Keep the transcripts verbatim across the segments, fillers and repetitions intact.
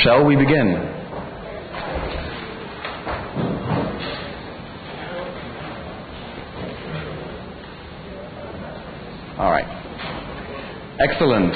Shall we begin? All right. Excellent.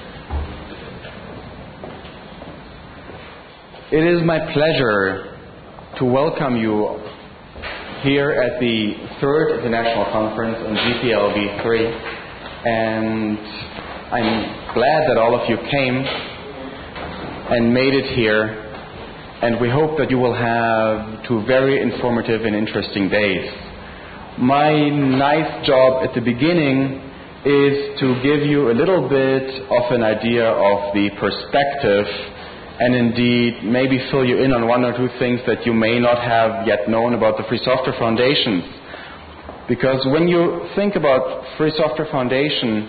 It is my pleasure to welcome you here at the third International Conference on G P L v three, and I'm glad that all of you came and made it here, and we hope that you will have two very informative and interesting days. My nice job at the beginning is to give you a little bit of an idea of the perspective and indeed maybe fill you in on one or two things that you may not have yet known about the Free Software Foundation. Because when you think about Free Software Foundation,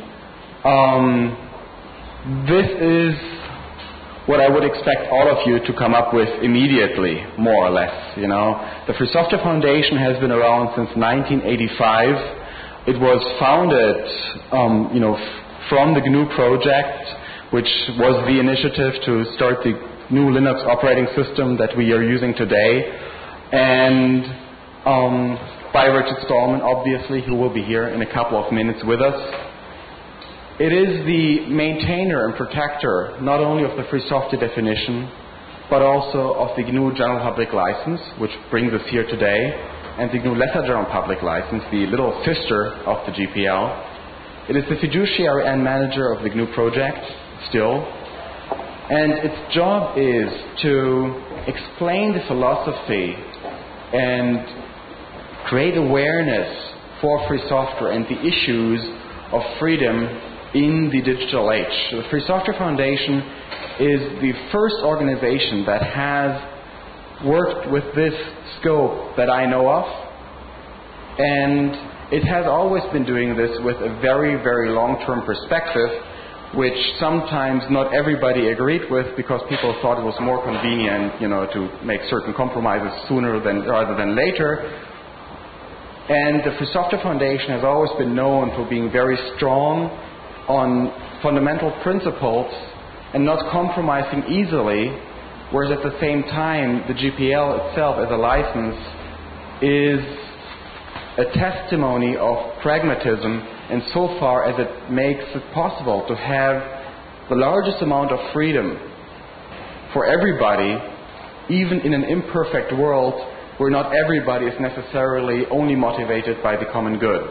um, this is what I would expect all of you to come up with immediately, more or less. You know, the Free Software Foundation has been around since nineteen eighty-five. It was founded, um, you know, f- from the G N U project, which was the initiative to start the G N U Linux operating system that we are using today, and um, by Richard Stallman, obviously, who will be here in a couple of minutes with us. It is the maintainer and protector not only of the free software definition, but also of the G N U General Public License, which brings us here today, and the G N U Lesser General Public License, the little sister of the G P L. It is the fiduciary and manager of the G N U project, still, and its job is to explain the philosophy and create awareness for free software and the issues of freedom in the digital age. The Free Software Foundation is the first organization that has worked with this scope that I know of, and it has always been doing this with a very, very long-term perspective, which sometimes not everybody agreed with because people thought it was more convenient, you know, to make certain compromises sooner than rather than later. And the Free Software Foundation has always been known for being very strong on fundamental principles and not compromising easily, whereas at the same time the G P L itself as a license is a testimony of pragmatism insofar as it makes it possible to have the largest amount of freedom for everybody, even in an imperfect world where not everybody is necessarily only motivated by the common good.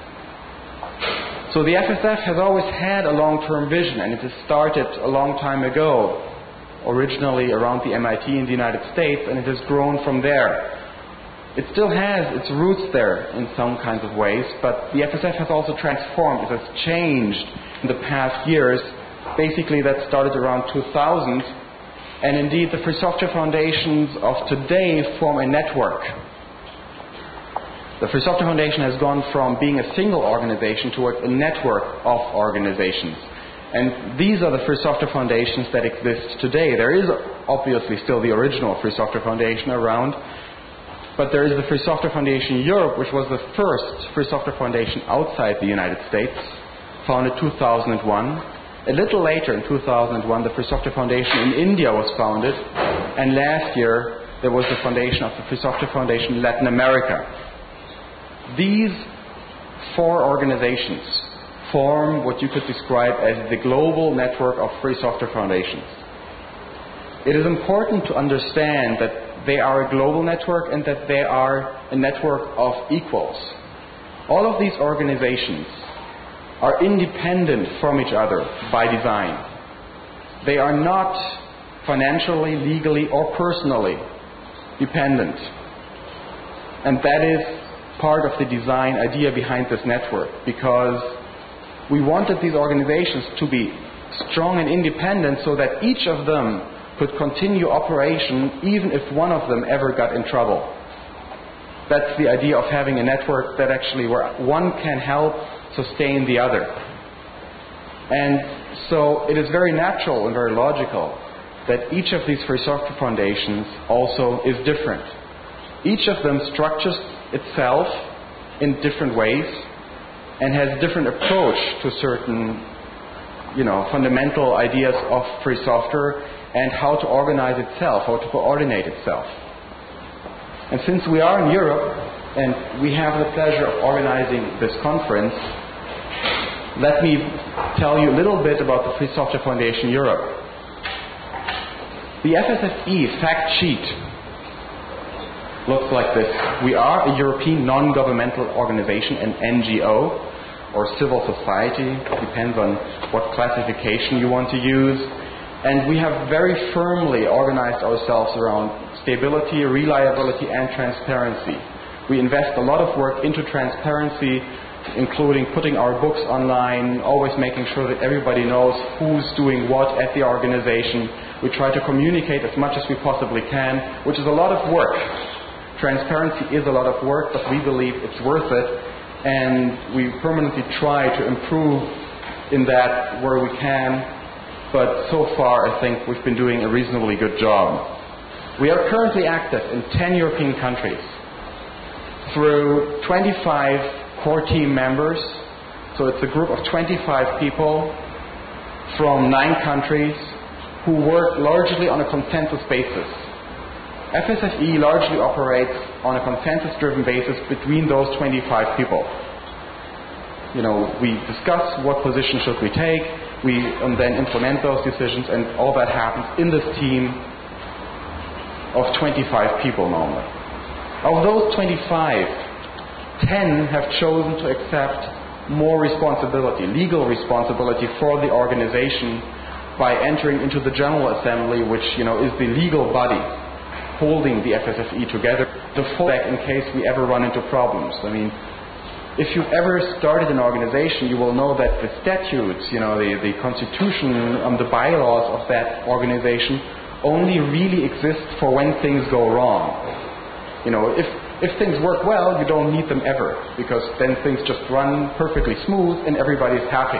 So the F S F has always had a long-term vision, and it has started a long time ago, originally around the M I T in the United States, and it has grown from there. It still has its roots there in some kinds of ways, but the F S F has also transformed. It has changed in the past years. Basically, that started around two thousand, and indeed the Free Software Foundations of today form a network. The Free Software Foundation has gone from being a single organization towards a network of organizations. And these are the Free Software Foundations that exist today. There is obviously still the original Free Software Foundation around, but there is the Free Software Foundation Europe, which was the first Free Software Foundation outside the United States, founded two thousand one. A little later, in two thousand one, the Free Software Foundation in India was founded, and last year there was the foundation of the Free Software Foundation in Latin America. These four organizations form what you could describe as the global network of free software foundations. It is important to understand that they are a global network and that they are a network of equals. All of these organizations are independent from each other by design. They are not financially, legally, or personally dependent. And that is part of the design idea behind this network, because we wanted these organizations to be strong and independent so that each of them could continue operation even if one of them ever got in trouble. That's the idea of having a network that actually where one can help sustain the other. And so it is very natural and very logical that each of these free software foundations also is different. Each of them structures itself in different ways and has different approach to certain, you know, fundamental ideas of free software and how to organize itself, how to coordinate itself. And since we are in Europe, and we have the pleasure of organizing this conference, let me tell you a little bit about the Free Software Foundation Europe. The F S F E fact sheet looks like this. We are a European non-governmental organization, an N G O, or civil society, depends on what classification you want to use. And we have very firmly organized ourselves around stability, reliability, and transparency. We invest a lot of work into transparency, including putting our books online, always making sure that everybody knows who's doing what at the organization. We try to communicate as much as we possibly can, which is a lot of work. Transparency is a lot of work, but we believe it's worth it, and we permanently try to improve in that where we can. But so far, I think we've been doing a reasonably good job. We are currently active in ten European countries through twenty-five core team members. So it's a group of twenty-five people from nine countries who work largely on a consensus basis. F S F E largely operates on a consensus-driven basis between those twenty-five people. You know, we discuss what position should we take, we um, then implement those decisions, and all that happens in this team of twenty-five people normally. Of those twenty-five, ten have chosen to accept more responsibility, legal responsibility for the organization by entering into the General Assembly, which, you know, is the legal body holding the F S F E together, to fallback in case we ever run into problems. I mean, if you've ever started an organization, you will know that the statutes, you know, the, the constitution, um, the bylaws of that organization only really exist for when things go wrong. You know, if if things work well, you don't need them ever, because then things just run perfectly smooth and everybody's happy.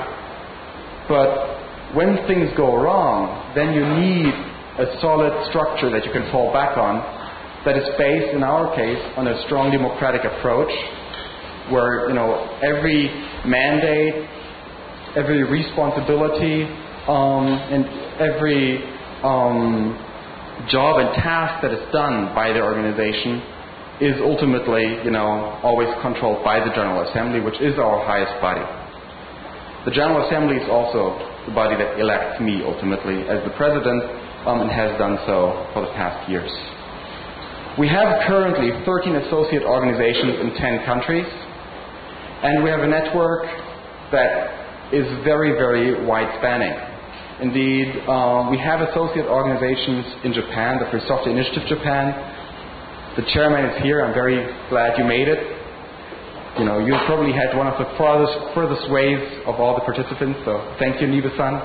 But when things go wrong, then you need a solid structure that you can fall back on that is based, in our case, on a strong democratic approach, where, you know, every mandate, every responsibility, um, and every um, job and task that is done by the organization is ultimately, you know, always controlled by the General Assembly, which is our highest body. The General Assembly is also the body that elects me ultimately as the president, um, and has done so for the past years. We have currently thirteen associate organizations in ten countries, and we have a network that is very, very wide-spanning. Indeed, uh, we have associate organizations in Japan, the Free Software Initiative Japan. The chairman is here. I'm very glad you made it. You know, you probably had one of the farthest, furthest ways of all the participants, so thank you, Nibe-san.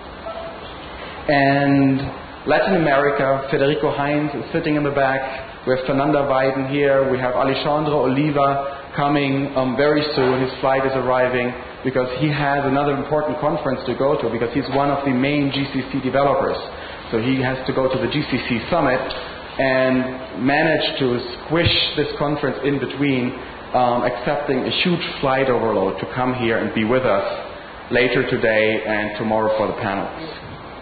And Latin America, Federico Heinz is sitting in the back. We have Fernanda Weiden here. We have Alexandro Oliva coming um, very soon. His flight is arriving because he has another important conference to go to, because he's one of the main G C C developers. So he has to go to the G C C summit and manage to squish this conference in between, um, accepting a huge flight overload to come here and be with us later today and tomorrow for the panels.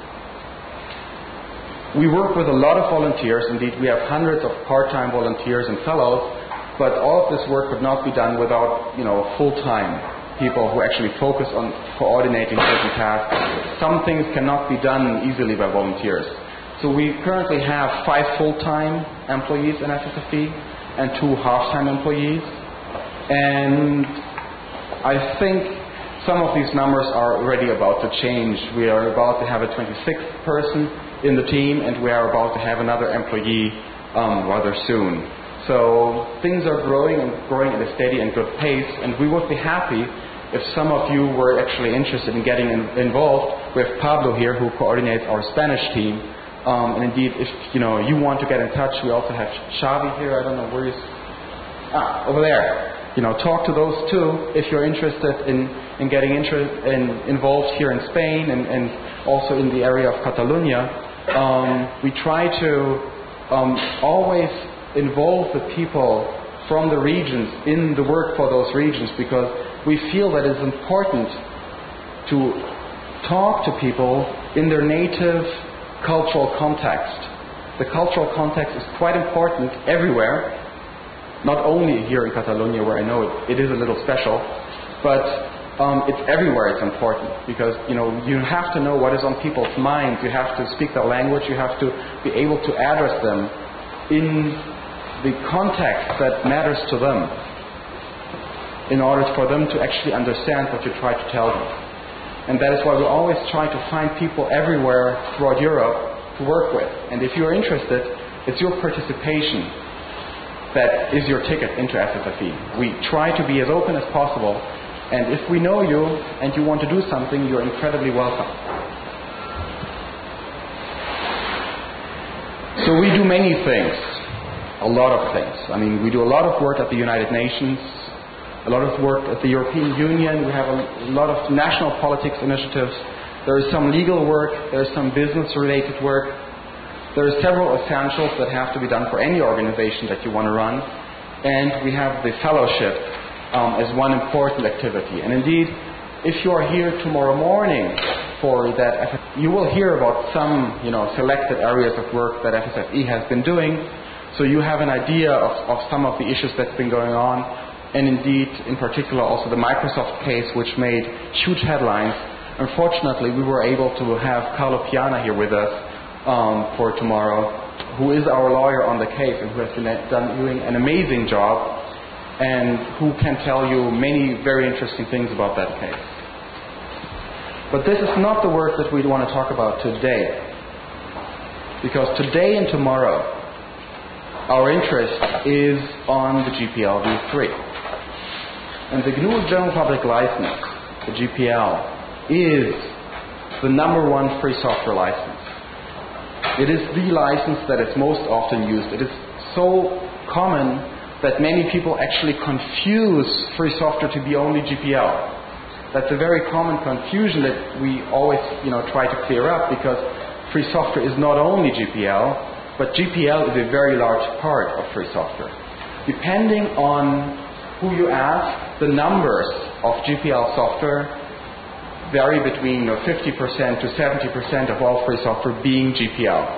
We work with a lot of volunteers. Indeed, we have hundreds of part-time volunteers and fellows, but all of this work could not be done without, you know, full-time people who actually focus on coordinating certain tasks. Some things cannot be done easily by volunteers. So we currently have five full-time employees in F S F E and two half-time employees. And I think some of these numbers are already about to change. We are about to have a twenty-sixth person in the team, and we are about to have another employee um, rather soon. So things are growing and growing at a steady and good pace, and we would be happy if some of you were actually interested in getting in, involved. We have Pablo here, who coordinates our Spanish team. Um, and indeed, if you know you want to get in touch, we also have Xavi here. I don't know where he's ah over there. You know, talk to those two if you're interested in, in getting interest in, involved here in Spain and, and also in the area of Catalonia. Um, we try to um, always involve the people from the regions in the work for those regions, because we feel that it's important to talk to people in their native cultural context. The cultural context is quite important everywhere, not only here in Catalonia, where I know it, it is a little special, but um, it's everywhere it's important, because you know you have to know what is on people's minds. You have to speak their language. You have to be able to address them in the context that matters to them, in order for them to actually understand what you try to tell them. And that is why we always try to find people everywhere throughout Europe to work with. And if you're interested, it's your participation that is your ticket into F S F E. We try to be as open as possible, and if we know you and you want to do something, you're incredibly welcome. So we do many things, a lot of things. I mean, we do a lot of work at the United Nations, a lot of work at the European Union. We have a lot of national politics initiatives. There is some legal work. There is some business-related work. There are several essentials that have to be done for any organization that you want to run. And we have the fellowship um, as one important activity. And indeed, if you are here tomorrow morning for that, you will hear about some, you know, selected areas of work that F S F E has been doing. So you have an idea of, of some of the issues that's been going on. And indeed, in particular, also the Microsoft case, which made huge headlines. Unfortunately, we were able to have Carlo Piana here with us um, for tomorrow, who is our lawyer on the case and who has been done, doing an amazing job, and who can tell you many very interesting things about that case. But this is not the work that we want to talk about today, because today and tomorrow our interest is on the G P L v three. And the G N U General Public License, the G P L, is the number one free software license. It is the license that is most often used. It is so common that many people actually confuse free software to be only G P L. That's a very common confusion that we always, you know, try to clear up, because free software is not only G P L, but G P L is a very large part of free software. Depending on who you ask, the numbers of G P L software vary between you know, fifty percent to seventy percent of all free software being G P L.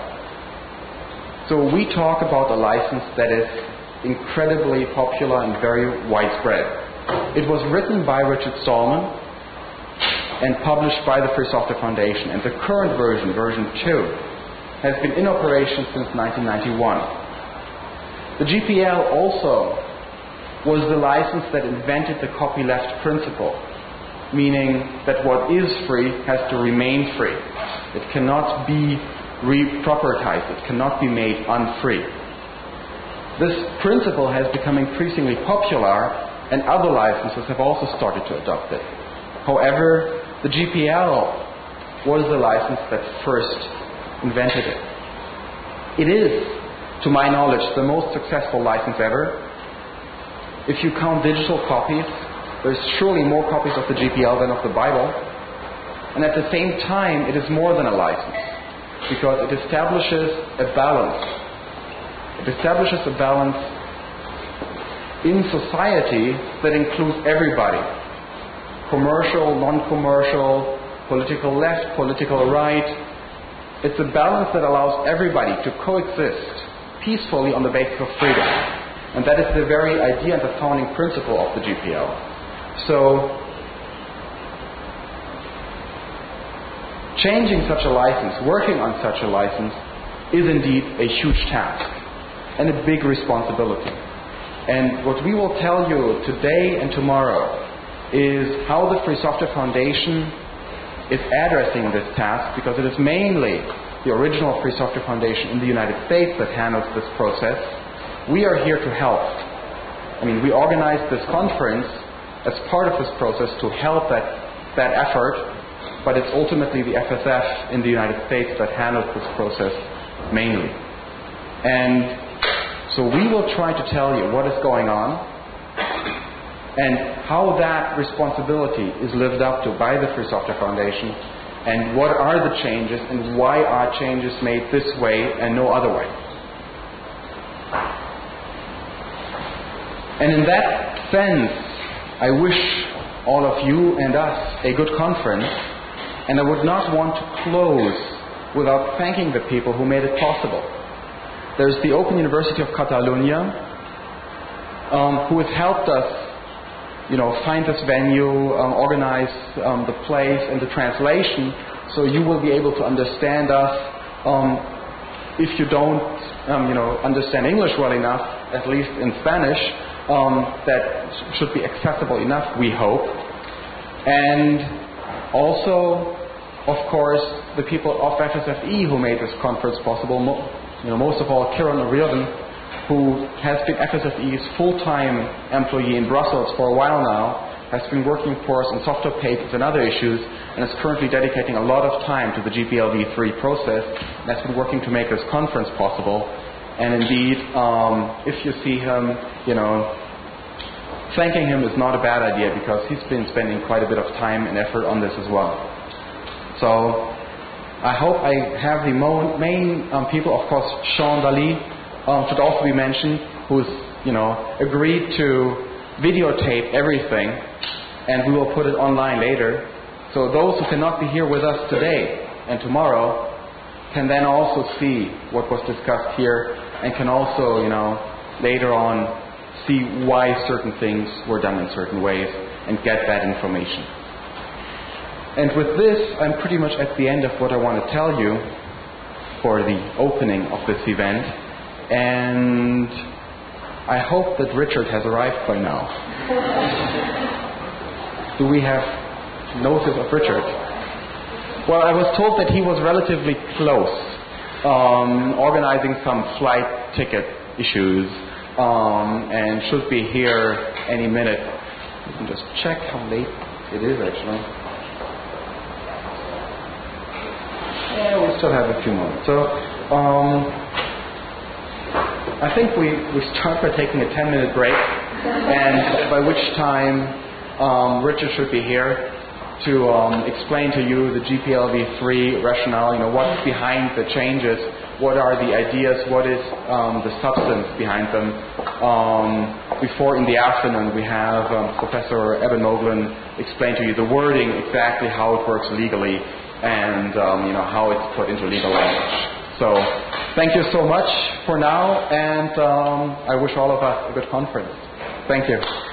So we talk about a license that is incredibly popular and very widespread. It was written by Richard Stallman and published by the Free Software Foundation, and the current version, version two, has been in operation since nineteen ninety-one. The G P L also was the license that invented the copyleft principle, meaning that what is free has to remain free. It cannot be re-propertized. It cannot be made unfree. This principle has become increasingly popular, and other licenses have also started to adopt it. However, the G P L was the license that first invented it. It is, to my knowledge, the most successful license ever. If you count digital copies, there's surely more copies of the G P L than of the Bible. And at the same time, it is more than a license, because it establishes a balance. It establishes a balance in society that includes everybody. Commercial, non-commercial, political left, political right. It's a balance that allows everybody to coexist peacefully on the basis of freedom. And that is the very idea and the founding principle of the G P L. So, changing such a license, working on such a license, is indeed a huge task and a big responsibility. And what we will tell you today and tomorrow is how the Free Software Foundation is addressing this task, because it is mainly the original Free Software Foundation in the United States that handles this process. We are here to help. I mean, we organized this conference as part of this process to help that, that effort, but it's ultimately the F S F in the United States that handles this process mainly. And so we will try to tell you what is going on and how that responsibility is lived up to by the Free Software Foundation, and what are the changes and why are changes made this way and no other way. And in that sense, I wish all of you and us a good conference, and I would not want to close without thanking the people who made it possible. There's the Open University of Catalonia, um, who has helped us, you know, find this venue, um, organize um, the place and the translation, so you will be able to understand us. Um, if you don't, um, you know, understand English well enough, at least in Spanish, um, that should be accessible enough, we hope. And also, of course, the people of F S F E who made this conference possible. Mo- you know, most of all, Kieran O'Riordan, who has been F S F E's full-time employee in Brussels for a while now, has been working for us on software patents and other issues, and is currently dedicating a lot of time to the G P L v three process, and has been working to make this conference possible. And indeed, um, if you see him, you know, thanking him is not a bad idea, because he's been spending quite a bit of time and effort on this as well. So I hope I have the mo- main um, people. Of course, Sean Daly um, should also be mentioned, who's, you know, agreed to videotape everything, and we will put it online later. So those who cannot be here with us today and tomorrow can then also see what was discussed here, and can also, you know, later on see why certain things were done in certain ways and get that information. And with this, I'm pretty much at the end of what I want to tell you for the opening of this event. And I hope that Richard has arrived by now. Do we have notice of Richard? Well, I was told that he was relatively close, um, organizing some flight ticket issues, um, and should be here any minute. You can just check how late it is, actually. Yeah, we still have a few moments. So, um, I think we, we start by taking a ten-minute break, and by which time um, Richard should be here to um, explain to you the G P L v three rationale, you know, what's behind the changes, what are the ideas, what is um, the substance behind them. Um, before, in the afternoon, we have um, Professor Eben Moglen explain to you the wording, exactly how it works legally, and um, you know, how it's put into legal language. So, thank you so much for now, and um, I wish all of us a good conference. Thank you.